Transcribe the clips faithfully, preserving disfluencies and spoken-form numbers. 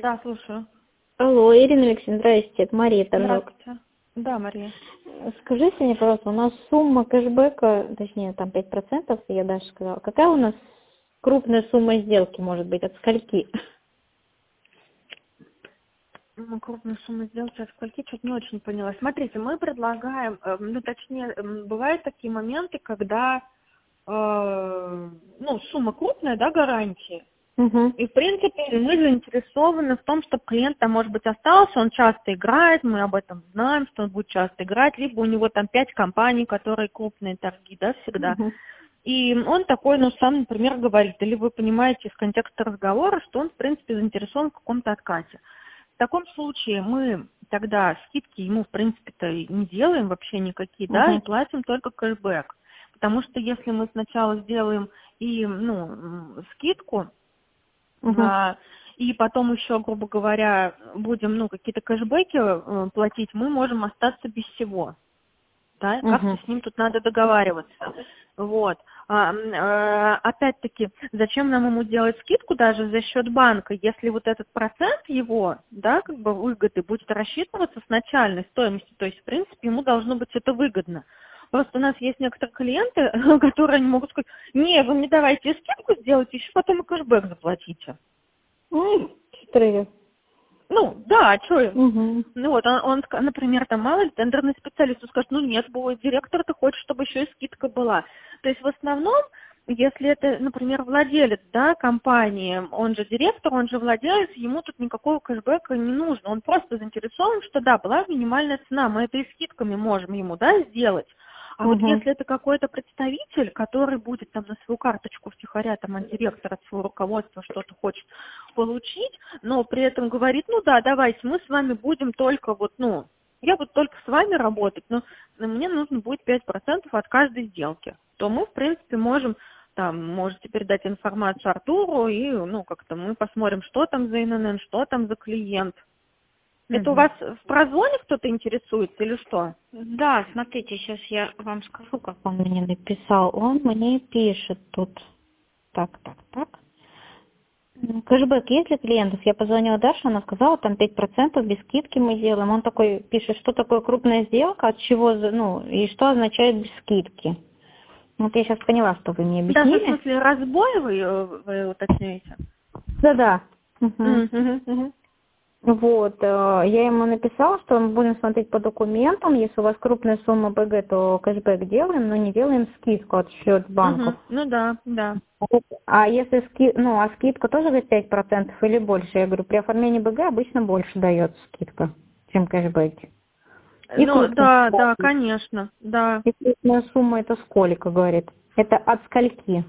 Да, слушаю. Алло, Ирина Алексеевна, здрасте, это Мария Торжок. Здравствуйте. Да, Мария. Скажите мне, пожалуйста, у нас сумма кэшбэка, точнее, там пять процентов, я даже сказала. Какая у нас крупная сумма сделки может быть, от скольки? Ну, крупную сумму сделки от скольки, что-то не очень поняла. Смотрите, мы предлагаем, э, ну, точнее, м, бывают такие моменты, когда, э, ну, сумма крупная, да, гарантии. Угу. И, в принципе, мы заинтересованы в том, чтобы клиент там, может быть, остался, он часто играет, мы об этом знаем, что он будет часто играть, либо у него там пять компаний, которые крупные торги, да, всегда. Угу. И он такой, ну, сам, например, говорит, или вы понимаете из контекста разговора, что он, в принципе, заинтересован в каком-то откате. В таком случае мы тогда скидки ему, в принципе-то, не делаем вообще никакие, да, и Угу. платим только кэшбэк. Потому что если мы сначала сделаем и, ну, м, скидку, Угу. а, и потом еще, грубо говоря, будем, ну, какие-то кэшбэки э, платить, мы можем остаться без всего. Да, как-то Угу. с ним тут надо договариваться. Вот. А, м, э, опять-таки, зачем нам ему делать скидку даже за счет банка, если вот этот процент его, да, как бы выгоды будет рассчитываться с начальной стоимостью, то есть, в принципе, ему должно быть это выгодно. Просто у нас есть некоторые клиенты, которые не могут сказать, не, вы мне давайте скидку сделайте, еще потом и кэшбэк заплатите. Ой, хитрые. Ну, да, а что им? Угу. Ну вот, он, он, ска- например, там мало ли тендерный специалист, он скажет, ну нет, будет директор, ты хочешь, чтобы еще и скидка была. То есть в основном, если это, например, владелец, да, компании, он же директор, он же владелец, ему тут никакого кэшбэка не нужно. Он просто заинтересован, что да, была минимальная цена, мы это и скидками можем ему, да, сделать. А вот Угу. если это какой-то представитель, который будет там на свою карточку втихаря, там от директора, от своего руководства что-то хочет получить, но при этом говорит, ну да, давайте, мы с вами будем только вот, ну, я буду только с вами работать, но мне нужно будет пять процентов от каждой сделки, то мы, в принципе, можем, там, можете передать информацию Артуру, и, ну, как-то мы посмотрим, что там за эн эн эн, что там за клиент. Это у Угу. вас в прозвоне кто-то интересуется или что? Да, смотрите, сейчас я вам скажу, как он мне написал. Он мне пишет тут. Так, так, так. М, Кэшбэк есть для клиентов? Я позвонила Даше, она сказала, там пять процентов без скидки мы делаем. Он такой пишет, что такое крупная сделка, от чего, за- ну, и что означает без скидки. Вот я сейчас поняла, что вы мне Даже в объяснили. смысле разбой вы, э, вы уточняете? Да-да. Мгм. Мгм, мгм, мгм. Вот, э, я ему написала, что мы будем смотреть по документам, если у вас крупная сумма бэ гэ, то кэшбэк делаем, но не делаем скидку от счет банков. Мгм. Ну да, да. А если ски... ну, а скидка тоже говорит пять процентов или больше? Я говорю, при оформлении бэ гэ обычно больше дается скидка, чем кэшбэки. И Ну крупная да, да, сумма. конечно, да. И крупная сумма это сколько, говорит? Это от скольки?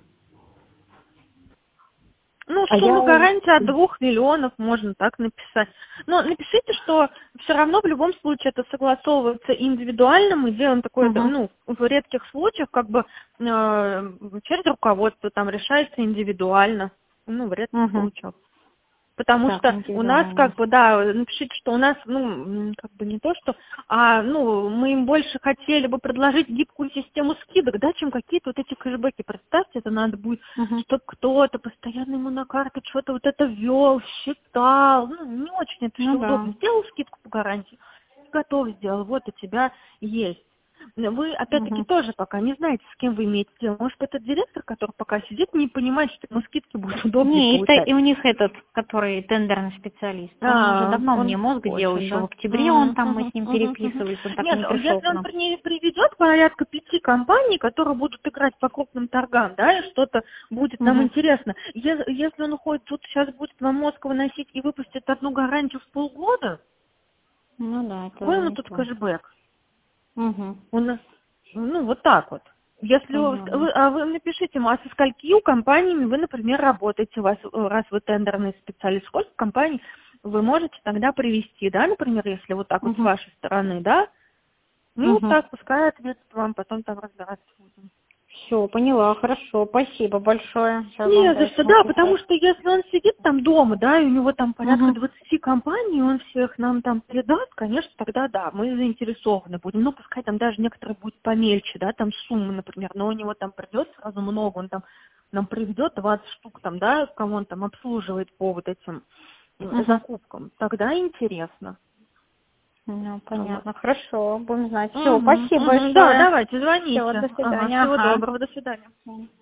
Ну, А сумма я... гарантии от двух миллионов можно так написать. Но напишите, что все равно в любом случае это согласовывается индивидуально. Мы делаем такое, Угу. ну, в редких случаях, как бы э, через руководство там решается индивидуально. Ну, в редких Угу. случаях. Потому Так, что у нас индивидуально. как бы, да, напишите, что у нас, ну, м, как бы не то, что, а, ну, мы им больше хотели бы предложить гибкую систему скидок, да, чем какие-то вот эти кэшбэки. Представьте, это надо будет, Угу. чтобы кто-то постоянно ему на карту что-то вот это ввел, считал. Ну, не очень это Ну все да. удобно. Сделал скидку по гарантии, готов сделал, вот у тебя есть. Вы, опять-таки, Угу. тоже пока не знаете, с кем вы имеете дело. Может, этот директор, который пока сидит, не понимает, что ему скидки будут удобнее Не, это получать. и у них этот, который тендерный специалист. Он уже А, давно мне он мозг делал, очень, еще в да. октябре он Мгм, там, мы мгм, с ним мгм, мгм. переписывались, он так и Нет, не пришел если к он нам. при- приведет порядка пяти компаний, которые будут играть по крупным торгам, да, и что-то будет нам Угу. интересно. Е- Если он уходит, тут сейчас будет вам мозг выносить и выпустит одну гарантию в полгода, Ну да, это какой уже ему не тут то. кэшбэк? Угу. Он, ну, вот так вот. Если вы, Понятно. вы- а вы напишите ему, а со сколькими компаниями вы, например, работаете, у вас, раз вы тендерный специалист, сколько компаний вы можете тогда привести, да, например, если вот так вот с Угу. вашей стороны, да? Ну, вот Угу. так, пускай ответит вам, потом там разбираться будем. Все, поняла, хорошо, спасибо большое. Сейчас Не вам за дальше что, да, потому написать. что если он сидит там дома, да, и у него там порядка Угу. двадцати компаний, и он всех нам там передаст, конечно, тогда да, мы заинтересованы будем. Ну, пускай там даже некоторые будут помельче, да, там суммы, например, но у него там придет сразу много, он там нам приведет двадцать штук там, да, кого он там обслуживает по вот этим Мгм. закупкам, тогда интересно. Ну, Вот. понятно. Хорошо, будем знать. Все, Мгм, спасибо мгм. большое. Да, давайте, звоните. Всего, до Ага, свидания. всего Ага. доброго, до свидания. Мгм.